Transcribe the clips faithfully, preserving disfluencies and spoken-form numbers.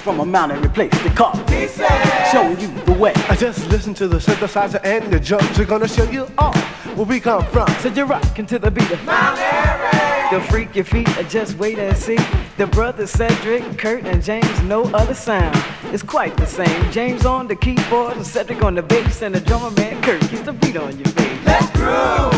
from a mountain replace the car. Showing you the way. I just listen to the synthesizer and the drums. We're gonna show you all where we come from. So you're rocking to the beat of Mount Airy. The freak your feet, or just wait and see. The brothers Cedric, Kurt, and James, no other sound. It's quite the same. James on the keyboard, and Cedric on the bass, and the drummer man Kurt keeps the beat on your face. Let's groove.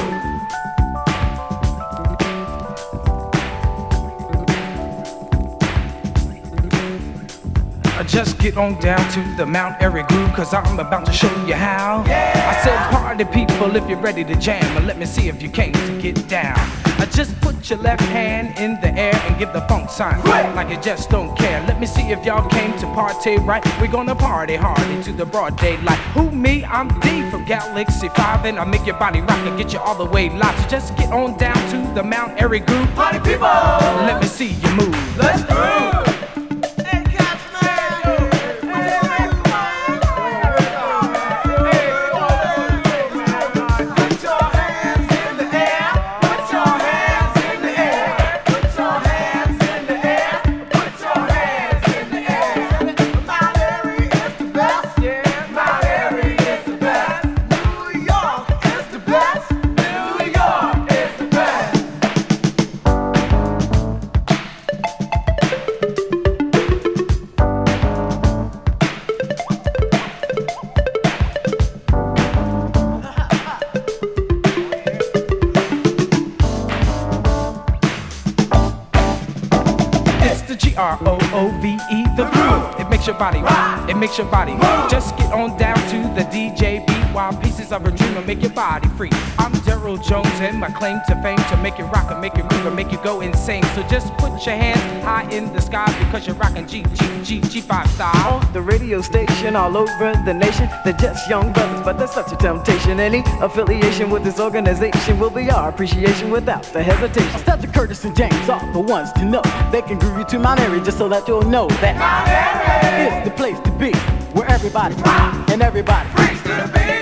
Just get on down to the Mount Airy groove, cause I'm about to show you how. Yeah. I said party people if you're ready to jam, and let me see if you came to get down. I just put your left hand in the air and give the funk sign like you just don't care. Let me see if y'all came to party right. We're gonna party hard into the broad daylight. Who me? I'm D from Galaxy five, and I make your body rock and get you all the way live. So just get on down to the Mount Airy groove. Party people, let me see you move. Let's groove. R O O V E, the groove. It makes your body rock, it makes your body move. Just get on down to the D J beat while pieces of a dream will make your body free. I'm Daryl Jones and my claim to fame to make it rock and make it move and make you go insane. So just put your hands high in the sky because you're rocking G G G G five style. On the radio station all over the nation, they're just young brothers, but there's such a temptation. Any affiliation with this organization will be our appreciation without the hesitation. Cedric, Curtis, and James are the ones to know. They can groove you to Mount Airy just so that you'll know that Mount Airy is the place to be, where everybody rock and everybody freaks to the beat.